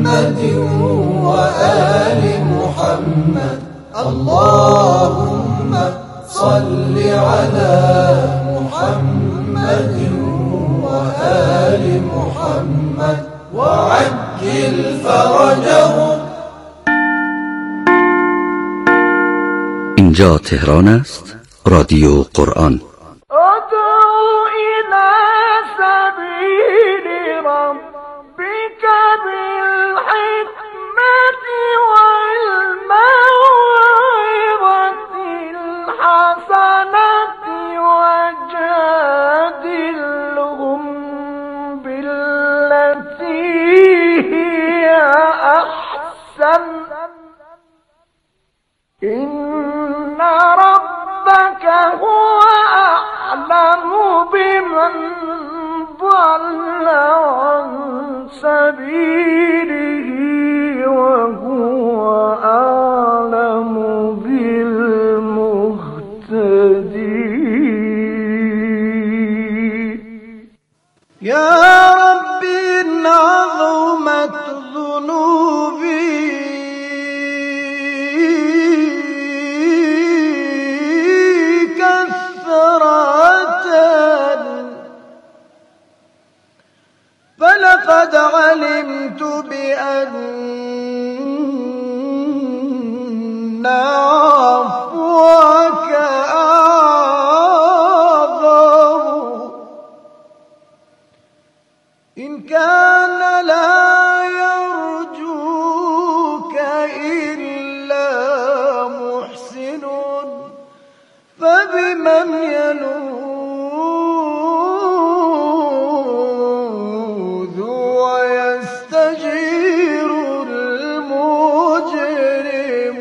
محمد وآل محمد. اللهم صل على محمد وآل محمد وعجل فرجهم. اینجا تهران است، رادیو قرآن. إن ربك هو أعلم بمن ضل عن سبيله وهو أعلم بالمهتدين. يا رب إن عظمت ذنوبي فلقد علمت بأن عفوك أعظم. إن كان لا يرجوك إلا محسن فبمن يلوذ ويستجير المجرم.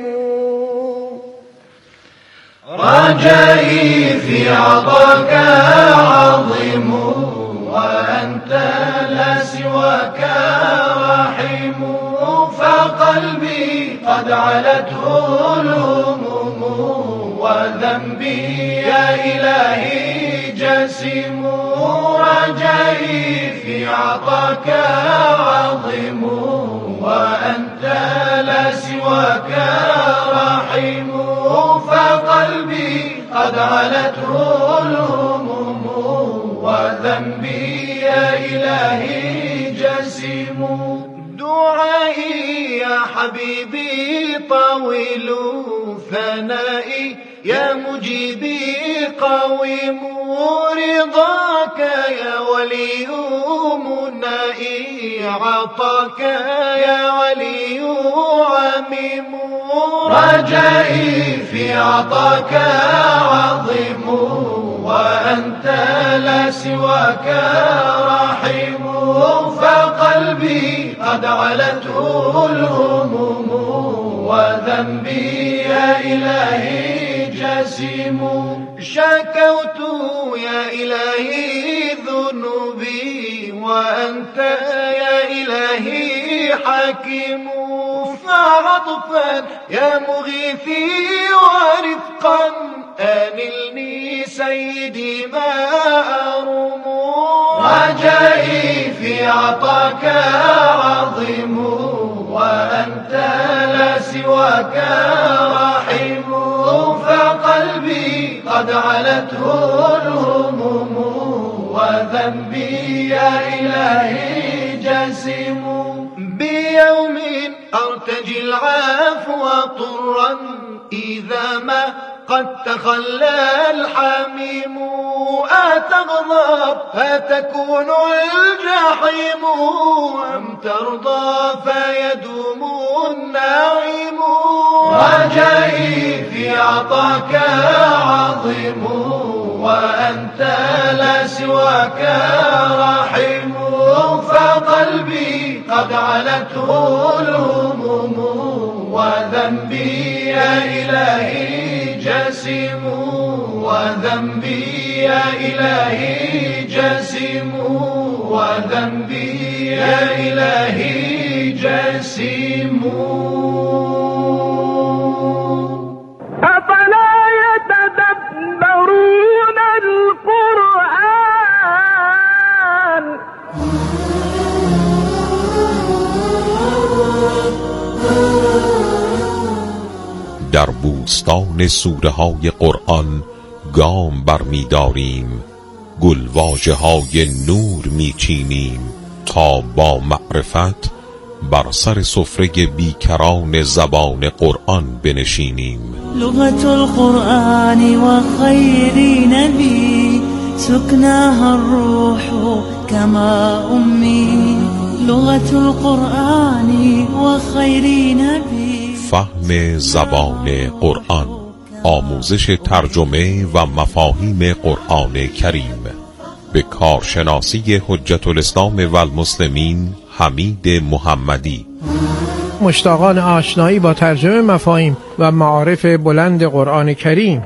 رجائي في عطاك عظيم وأنت لا سواك رحيم. فقلبي قد علته الهموم وذنبي يا إلهي جسيم. رجائي في عطاك عظيم وأنت لا سواك رحيم. فقلبي قد علته الهموم وذنبي يا إلهي جسيم. دعائي يا حبيبي طويل ثنائي يا مجيبي قويم. رضاك يا ولي منائي عطاك يا ولي عميم. رجائي في عطاك عظيم وأنت لا سواك رحيم. فقلبي قد علته الهموم وذنبي يا إلهي جسيم. شكوت يا إلهي ذنوبي وأنت يا إلهي حكيم. فعطفا يا مغيثي ورفقا أنلني سيدي ما أروم. رجائي في عطاك عظيم وأنت لا سواك رحيم. فقلبي قد علته الهموم وذنبي يا إلهي جسيم. بيوم أرتجي العفو طرا إذا ما قد تخلى الحميم. أتغضب فتكون الجحيم أم ترضى فيدوم النعيم. رجائي في عطاك عظيم وأنت لا سواك رحيم. فقلبي قد علته الهموم وذنبي يا إلهي جسيم. وذنبي يا إلهي جسيم. وذنبي يا إلهي جسيم. أفلا يتدبرون القرآن بوستان سوره های قرآن گام برمی‌داریم، گلواژه های نور میچینیم تا با معرفت بر سر سفره بیکران زبان قرآن بنشینیم. لغة القرآن وخير نبي سكناها الروح كما أمي لغة القرآن وخير نبي. فهم زبان قرآن، آموزش ترجمه و مفاهیم قرآن کریم به کارشناسی حجت الاسلام و المسلمین حمید محمدی. مشتاقان آشنایی با ترجمه مفاهیم و معارف بلند قرآن کریم.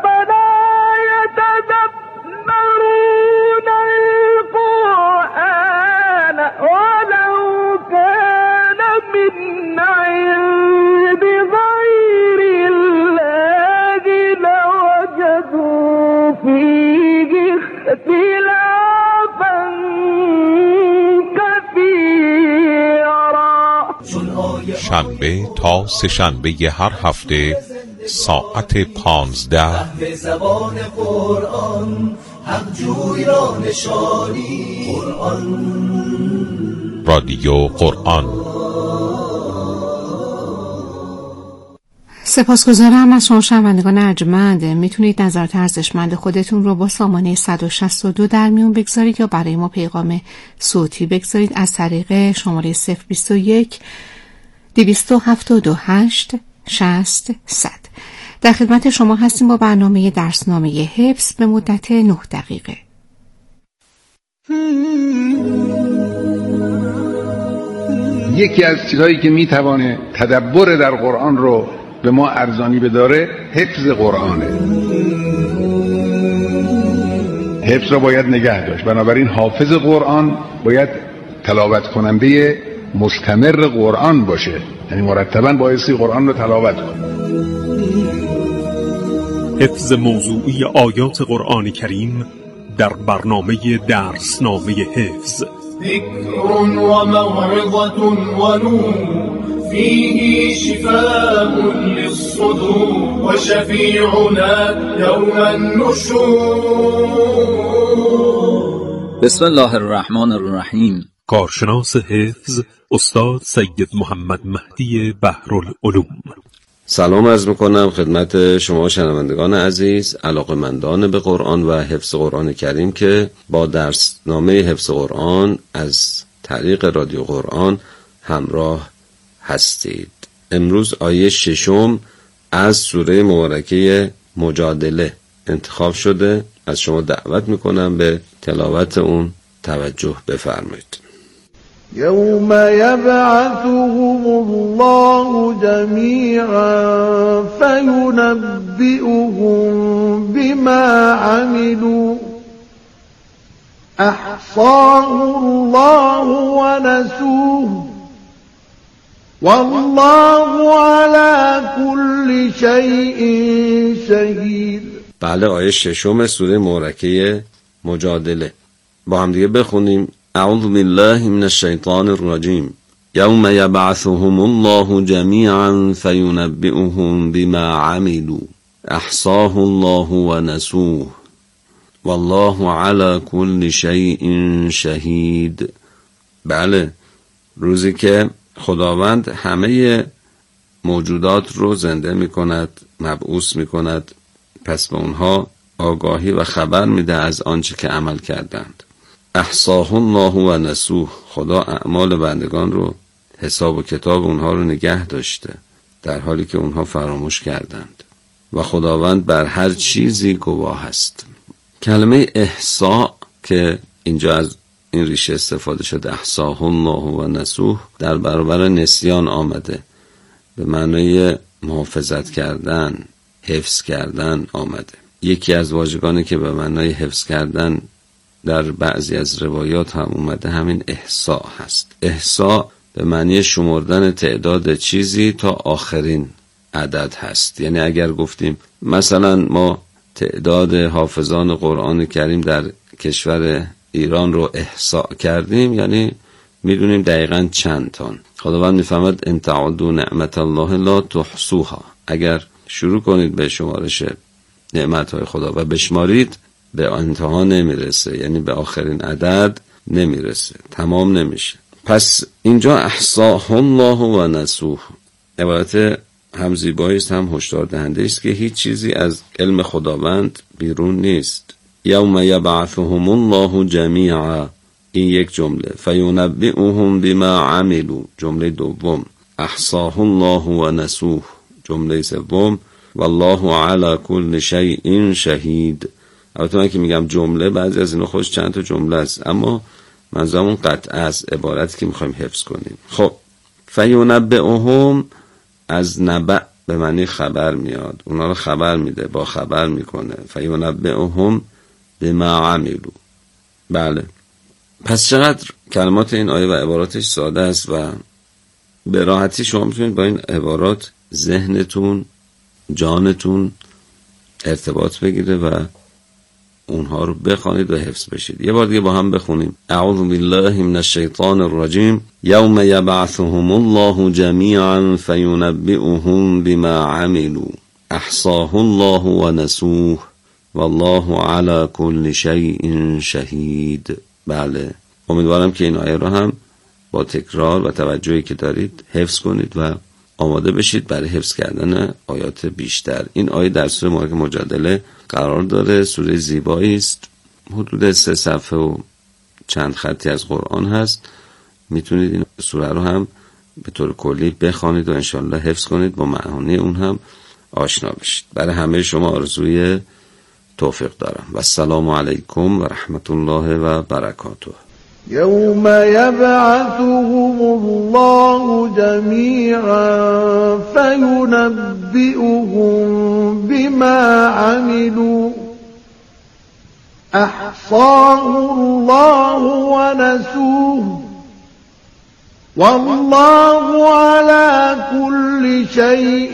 شنبه تا سه شنبه هر هفته ساعت 15 به زبان قرآن حق جوی را نشانی قرآن. رادیو قرآن. سپاسگزارم از شما شنوندگان ارجمند. میتونید نظرات ارزشمند خودتون رو با سامانه 162 در میون بگذارید یا برای ما پیغام صوتی بگذارید از طریق شماره 021 278 60 100. در خدمت شما هستیم با برنامه درسنامه حفظ به مدت 9 دقیقه. یکی از چیزهایی که میتوانه تدبر در قرآن رو به ما ارزانی بداره حفظ قرآنه. حفظ رو باید نگه داشت. بنابراین حافظ قرآن باید تلاوت کننده مستمر قرآن باشه، یعنی مرتباً بایستی قرآن رو تلاوت کنه. حفظ موضوعی آیات قرآن کریم در برنامه درسنامه حفظ. ذکر و موعظة و نور فیه شفاء للصدور و شفیعنا یوم النشور. بسم الله الرحمن الرحیم. کارشناس حفظ استاد سید محمد مهدی بحرالعلوم. سلام عرض میکنم خدمت شما شنوندگان عزیز، علاقه‌مندان به قرآن و حفظ قرآن کریم که با درسنامه حفظ قرآن از طریق رادیو قرآن همراه هستید. امروز آیه 6 از سوره مبارکه مجادله انتخاب شده. از شما دعوت میکنم به تلاوت اون توجه بفرمایید. يوم يبعثهم الله جميعا فينبئهم بما عملوا أحصاه الله ونسوه والله على كل شيء شهيد. بله، آیه 6 سوره مبارکه مجادله. با هم دیگه بخونیم. اعوذ بالله من الشیطان الرجیم. یوم یبعثهم الله جمیعا فینبئهم بما عملوا احصاه الله ونسوه والله على كل شیء شهید. بله، روزی که خداوند همه موجودات رو زنده می کند، مبعوث می کند، پس به اونها آگاهی و خبر میده از آنچه که عمل کردند. احصاه الله و نسوه، خدا اعمال بندگان رو، حساب و کتاب اونها رو نگه داشته در حالی که اونها فراموش کردند و خداوند بر هر چیزی گواه است. کلمه احصاء که اینجا از این ریشه استفاده شده، احصاه الله و نسوه، در برابر نسیان آمده، به معنای محافظت کردن، حفظ کردن آمده. یکی از واژگانی که به معنای حفظ کردن در بعضی از روایات هم اومده همین احصاء هست. احصاء به معنی شمردن تعداد چیزی تا آخرین عدد هست. یعنی اگر گفتیم مثلا ما تعداد حافظان قرآن کریم در کشور ایران رو احصاء کردیم، یعنی میدونیم دقیقاً چند تان. خداوند میفرماد ان تعدوا نعمت الله لا تحصوها. اگر شروع کنید به شمارش نعمت‌های خدا و بشمارید، به انتها نمیرسه، یعنی به آخرین عدد نمیرسه، تمام نمیشه. پس اینجا احصاه الله و نسوه عبارت هم زیبایی است هم هشدار دهنده است که هیچ چیزی از علم خداوند بیرون نیست. یوم یبعثهم الله جمیعا، این یک جمله. فینبئهم بما عملوا، جمله دوم. احصاه الله و نسوه، جمله سوم. والله علی کل شیء شهید. البته من که میگم جمله، بعضی از اینا خودش چند تا جمله است، اما منظورم قطعه از عبارتی که میخوایم حفظ کنیم. خب فینبئهم از نبأ به معنی خبر میاد، اونا رو خبر میده، با خبر میکنه. فینبئهم بما عملوا. بله، پس چقدر کلمات این آیه و عباراتش ساده است و به راحتی شما میتونید با این عبارات ذهنتون، جانتون ارتباط بگیره و اونها رو بخوانید و حفظ بشید. یه بار دیگه با هم بخونیم. اعوذ بالله من الشیطان الرجیم. یوم یبعثهم الله جمیعا فینبئهم بما عملوا احصاه الله و نسوه والله علی کل شیء شهید. بله، امیدوارم که این آیه رو هم با تکرار و توجهی که دارید حفظ کنید و آماده بشید برای حفظ کردن آیات بیشتر. این آیه در سوره مبارکه مجادله قرار داره. سوره زیبایی است، حدود 3 صفحه و چند خطی از قرآن هست. میتونید این سوره رو هم به طور کلی بخوانید و انشالله حفظ کنید، با معانی اون هم آشنا بشید. برای همه شما آرزوی توفیق دارم و السلام علیکم و رحمت الله و برکاته. يوم يبعثهم الله جميعا فينبئهم بما عملوا أحصاه الله ونسوه والله على كل شيء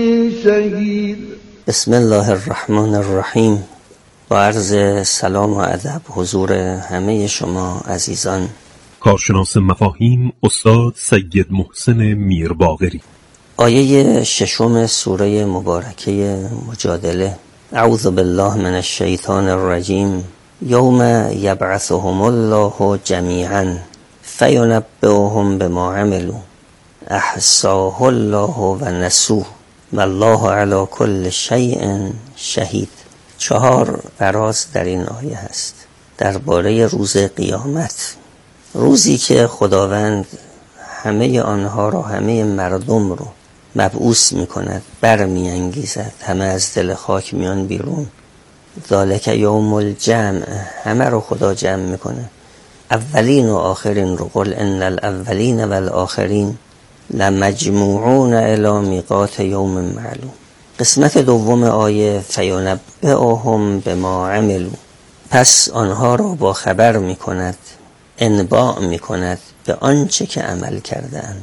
شهيد. بسم الله الرحمن الرحیم. با عرض سلام و ادب حضور همه شما عزیزان. کارشناس مفاهیم استاد سید محسن میرباقری. آیه 6 سوره مبارکه مجادله. اعوذ بالله من الشیطان الرجیم. یوم یبعثهم الله جمیعا فینبئهم بما عملوا احصاه الله و نسوه والله علی کل شیء شهید. 4 فراز در این آیه هست درباره روز قیامت، روزی که خداوند همه آنها را، همه مردم رو مبعوث میکند، برمی انگیزد، همه از دل خاک میان بیرون. ذالک یوم الجمع، همه رو خدا جمع میکنه، اولین و آخرین رو. قل ان الاولین والآخرین لمجموعون الی میقات یوم معلوم. قسمت دوم آیه فینبئهم بما عملوا، پس آنها را با خبر میکند، انباء میکند به آنچه که عمل کردند.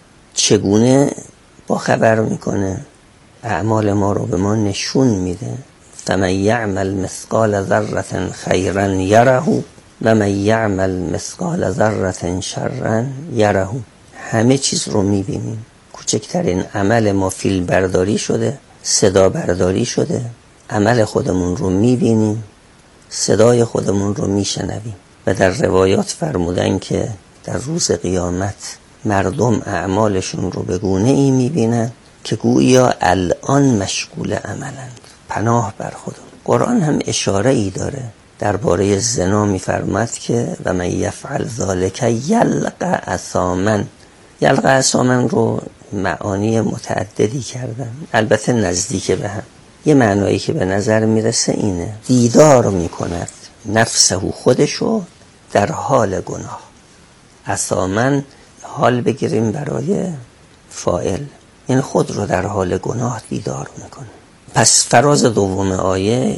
چگونه با خبر میکنه؟ اعمال ما رو به ما نشون میده. فمن یعمل مثقال ذره خیرا یره و من یعمل مثقال ذره شرا یره. همه چیز رو میبینیم. کوچکترین عمل ما فیلم برداری شده، صدا برداری شده. عمل خودمون رو میبینیم، صدای خودمون رو میشنویم. و در روایات فرمودن که در روز قیامت مردم اعمالشون رو به گونه ای میبینن که گویا الان مشغول عملند. پناه بر خودم. قرآن هم اشاره ای داره درباره زنا، میفرماد که و من یفعل ذلک یلقى اثاما. یلقى اثاما رو معانی متعددی کردن، البته نزدیک به هم. یه معنایی که به نظر میرسه اینه: دیدار میکند نفسه، خودشو در حال گناه. اثاما حال بگیریم برای فاعل، این خود رو در حال گناه دیدار میکنه. پس فراز دوم آیه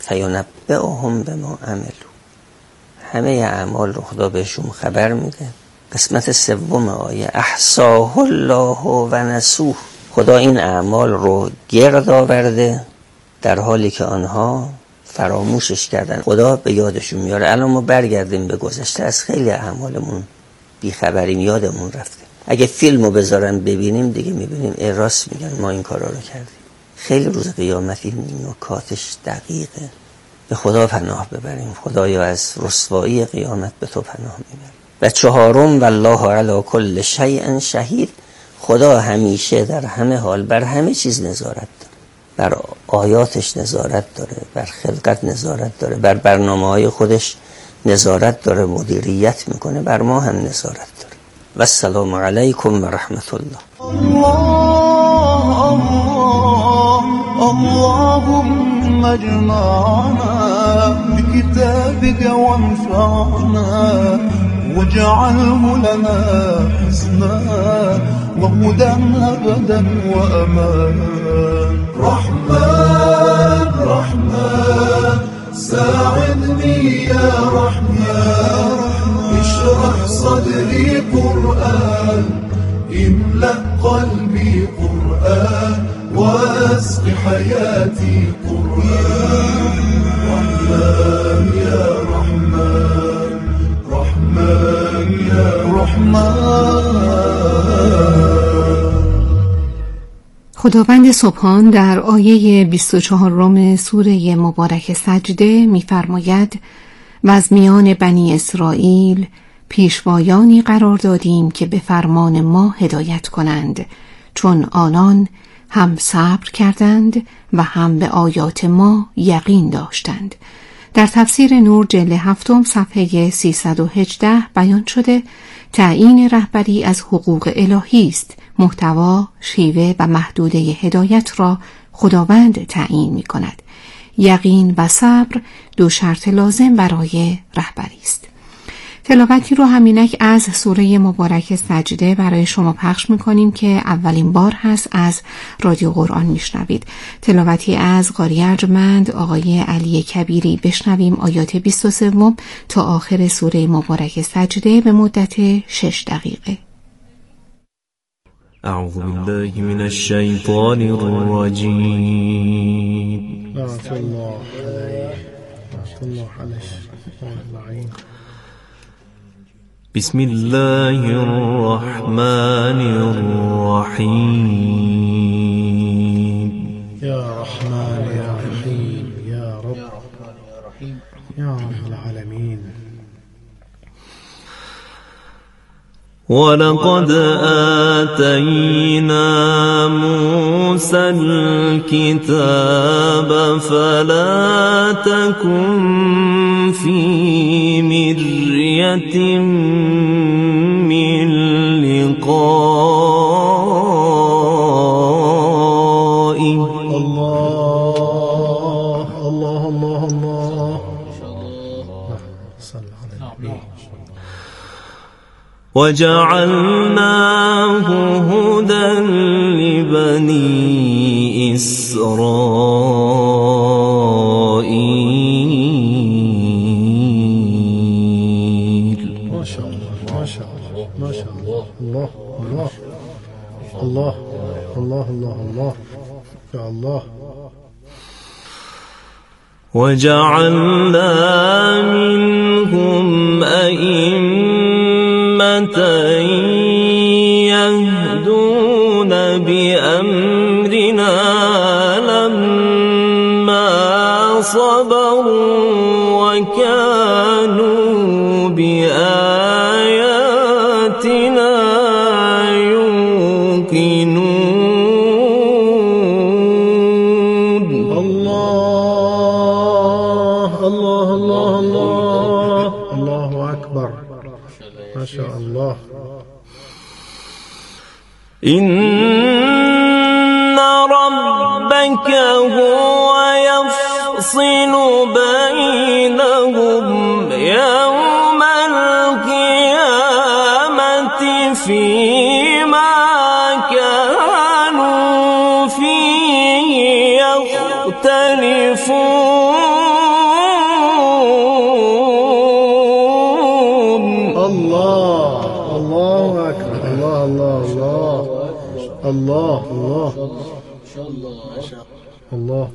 فینبئهم بما عملوا، همه اعمال رو خدا بهشون خبر میده. قسمت سوم آیه احصاه الله و نسوه، خدا این اعمال رو گرد آورده در حالی که آنها فراموشش کردن. خدا به یادشون میاره. الان ما برگردیم به گذشته، از خیلی اعمالمون بیخبریم، یادمون رفته. اگه فیلمو بذارن ببینیم دیگه میبینیم راست میگن، ما این کارا رو کردیم. خیلی روز قیامت این نکاتش دقیقه. به خدا پناه ببریم. خدایا از رسوایی قیامت به تو پناه میبریم. و چهارم والله علی کل شیء شهید، خدا همیشه در همه حال بر همه چیز نظارت داره. بر آیاتش نظارت داره، بر خلقت نظارت داره، بر برنامه‌های خودش نظارت داره، مدیریت میکنه، بر ما هم نظارت داره. و السلام علیکم و رحمت الله. اللهم اجمعنا بكتابك وانفعنا واجعله لنا حسنا وهدى أبدا وأمان. رحمن ساعدني يا رحمن، اشرح صدري قرآن، املأ قلبي قرآن، واسق حياتي قرآن. رحمن يا رحمن، رحمن يا رحمن. خداوند سبحان در آیه 24 سوره مبارک سجده می‌فرماید و از میان بنی اسرائیل پیشوایانی قرار دادیم که به فرمان ما هدایت کنند، چون آنان هم صبر کردند و هم به آیات ما یقین داشتند. در تفسیر نور جلد 7 صفحه 318 بیان شده تعیین رهبری از حقوق الهی است. محتوا، شیوه و محدوده هدایت را خداوند تعیین می کند. یقین و صبر دو شرط لازم برای رهبری است. تلاوتی رو همینک از سوره مبارک سجده برای شما پخش میکنیم که اولین بار هست از رادیو قرآن میشنوید. تلاوتی از قاری ارجمند آقای علی کبیری. بشنویم آیات 23 تا آخر سوره مبارک سجده به مدت 6 دقیقه. اعوذ بالله من الشیطان الرجیم. بسم الله الرحمن الرحیم. یا رحمان یا رحیم یا رب یا رب العالمین. ولقد آتينا موسى الكتاب فلا تكن في مرية من لقائه. الله الله الله الله. صل على النبي. وجعلناه هدى لبني إسرائيل. ما شاء الله ما شاء الله ما شاء الله. الله الله الله الله الله يا الله. وجعلنا منهم أئمة يهدون بأمرنا لما صبروا وكانوا بآياتنا يوقنون. الله الله الله الله الله أكبر. ما شاء الله. إن ربك هو يفصل بينهم يوم القيامة فيما كانوا فيه يختلفون. الله الله أكبر. الله الله الله الله الله الله.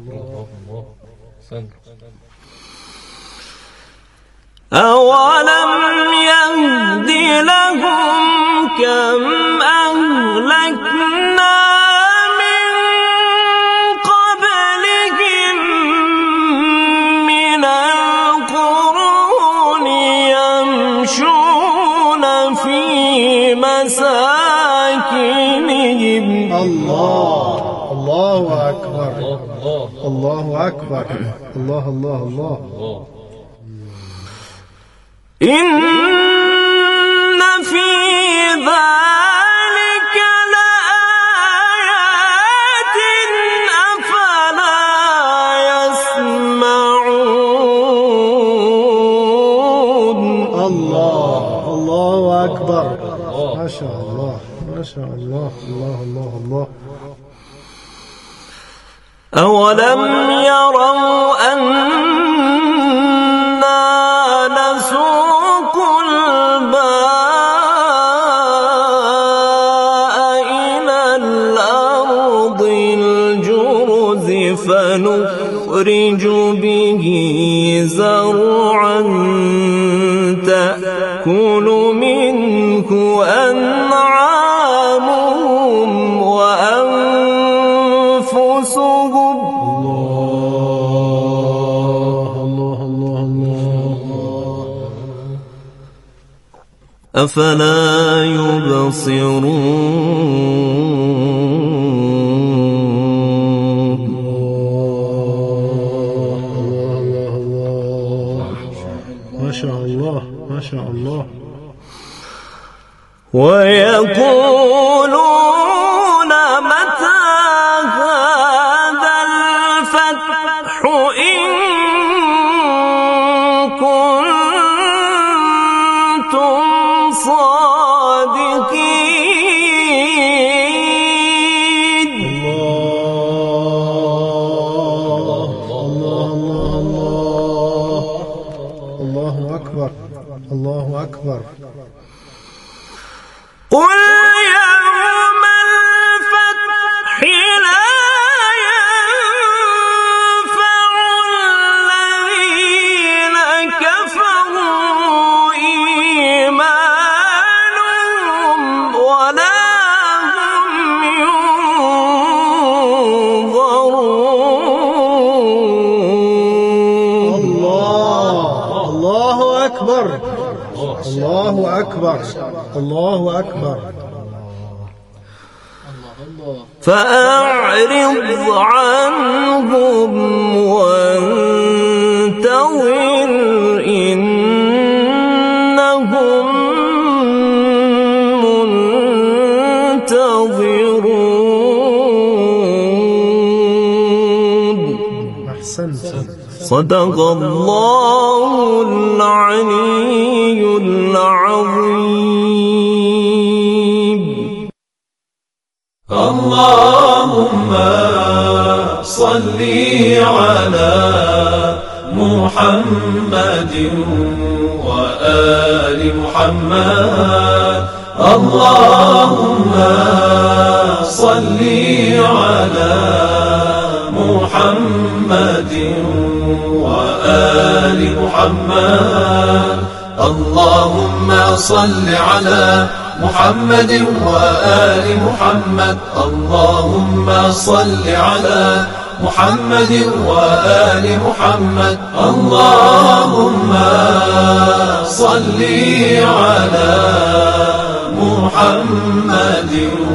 أولم يهد لهم كم أهلكنا من الله الله أكبر الله أكبر الله الله الله. إن في ذلك لآيات أفلا يسمعون. الله الله أكبر. ما شاء الله ما شاء الله الله الله الله. أولم يروا أنا نسوق الماء إلى الأرض الجرز فنخرج به زرعا تأكل منه أنعامهم وأنفسهم. أفلا يبصرون. ما شاء الله ما شاء الله. ويقولون متى هذا الفتح إن كنتم صادقين. الله أكبر الله أكبر. قل يوم الفتح لا ينفع الذين كفروا إيمانهم ولا هم ينظرون. الله أكبر الله أكبر الله أكبر. فأعرض عنهم وانتظر إنهم منتظرون. أحسنت. صدق الله العلي العظيم. اللهم صل على محمد وآل محمد. اللهم صل على محمد وآل محمد. اللهم صل على محمد وآل محمد. اللهم صل على محمد وآل محمد. اللهم صل على محمد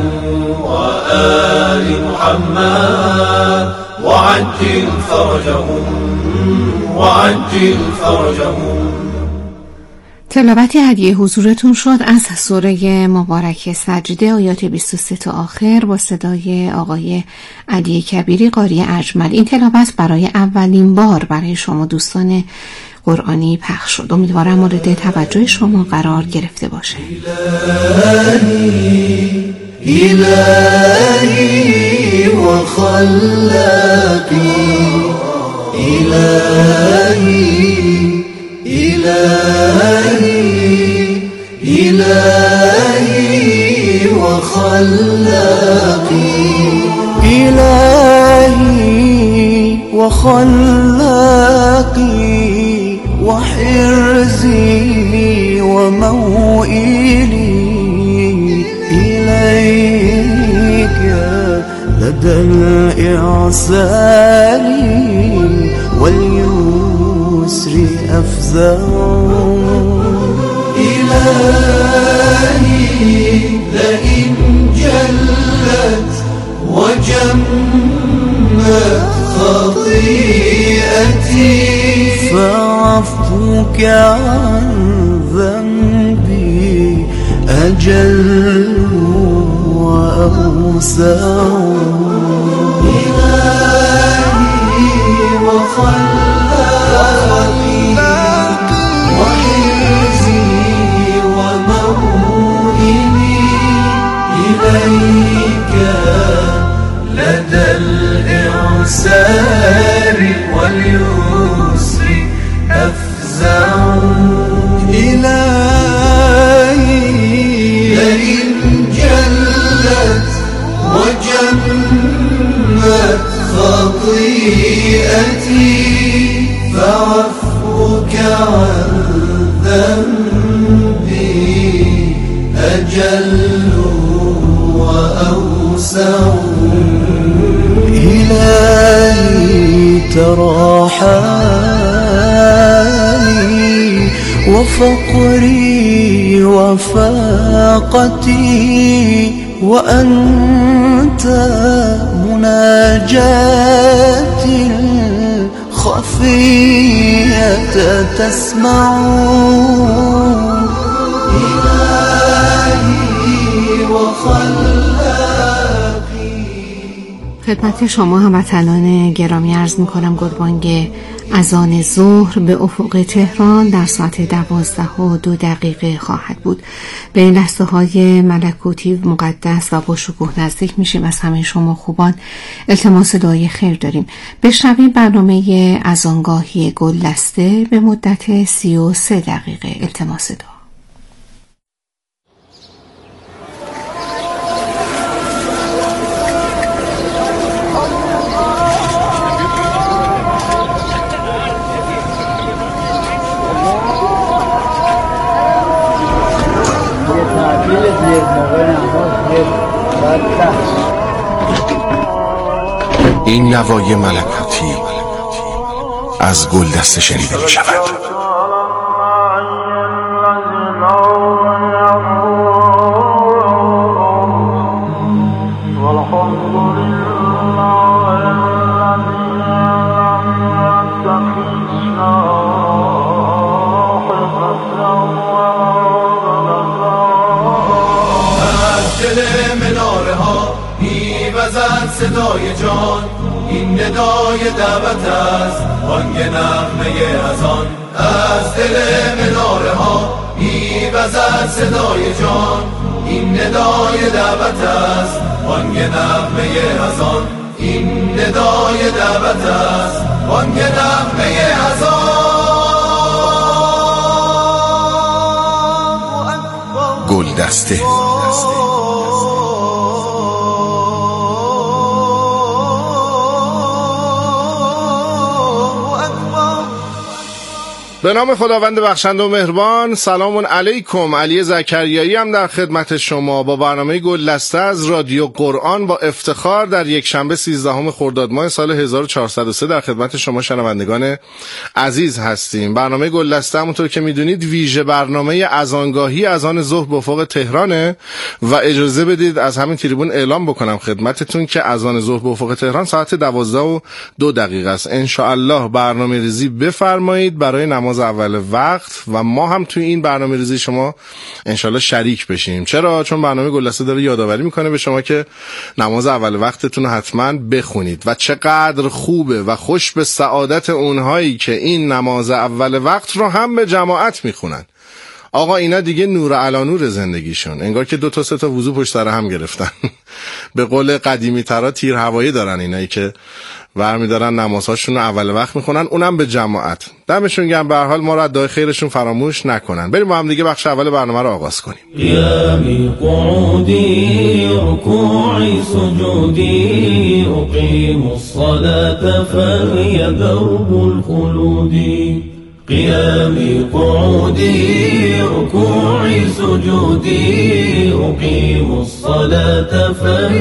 وآل محمد وعجل فرجهم وعجل فرجهم. تلاوت هدیه حضورتون شد از سوره مبارکه سجده آیات 23 تا آخر با صدای آقای علی کبیری قاری اجمل. این تلاوت برای اولین بار برای شما دوستان قرآنی پخش شد. امیدوارم مورد توجه شما قرار گرفته باشه. إلهي وخلاقي إلهي إلهي وخلاقي إلهي وخلاقي وحرزي وموئلي إليك لدى الإعسار واليسر أفزع إلهي لئن جلت وجمت خطيئتي فعفوك عن ذنبي أجل وأوسع إلهي وخلاقي وحرزي وموئلي إليك لدى الإعسار واليسر أفزع إلهي لئن جلت وجمت خطيئتي فعفوك عن ذنبي أجل وأوسع إلهي ترى حالي وفقري وفاقتي وأنت مناجاتي الخفية تسمع إلهي وخلاقي. خدمت شما هموطنان گرامی عرض میکنم گلبانگ اذان ظهر به افق تهران در ساعت 12:02 خواهد بود. به این لحظه های ملکوتی مقدس و با شکوه نزدیک میشیم. از همه شما خوبان التماس دعای خیر داریم. بشنویم برنامه اذانگاهی گلدسته به مدت 33 دقیقه. التماس دعا. این نوای ملکوتی از گلدسته شنیده می شود. صدای جان این ندای دعوت است، بانگ نغمه اذان از دل مناره ها میوزد. صدای جان این ندای دعوت است، بانگ نغمه اذان این ندای دعوت است، بانگ نغمه اذان. گلدسته به نام خداوند بخشنده و مهربان. سلام علیکم. علی زکریایی هم در خدمت شما با برنامه گلدسته از رادیو قرآن با افتخار در یک شنبه 13 خرداد ماه سال 1403 در خدمت شما شنوندگان عزیز هستیم. برنامه گلدسته همونطور که میدونید ویژه برنامه اذانگاهی اذان ظهر به افق تهرانه و اجازه بدید از همین تریبون اعلام بکنم خدمتتون که اذان ظهر به افق تهران ساعت 12:02 است. ان شاء الله برنامه ریزی بفرمایید برای نماز اول وقت و ما هم توی این برنامه ریزی شما انشالله شریک بشیم. چرا؟ چون برنامه گلدسته داره یادآوری میکنه به شما که نماز اول وقتتون حتما بخونید و چقدر خوبه و خوش به سعادت اونهایی که این نماز اول وقت رو هم به جماعت میخونن. آقا اینا دیگه نور علی نور زندگیشون، انگار که 2 تا 3 تا وضو پشت سر هم گرفتن. به قول قدیمی ترا تیر هوایی دارن اینایی که برمی‌دارن نمازهاشون رو اول وقت میخونن، اونم به جماعت. دمشون گرم. به هر حال ما رو دعای خیرشون فراموش نکنن. بریم با هم دیگه بخش اول برنامه رو آغاز کنیم. قیامی قعودی رکوعی سجودی اقیم الصلاة فهی درب الخلودی. قیامی قعودی رکوعی سجودی اقیم الصلاة فهی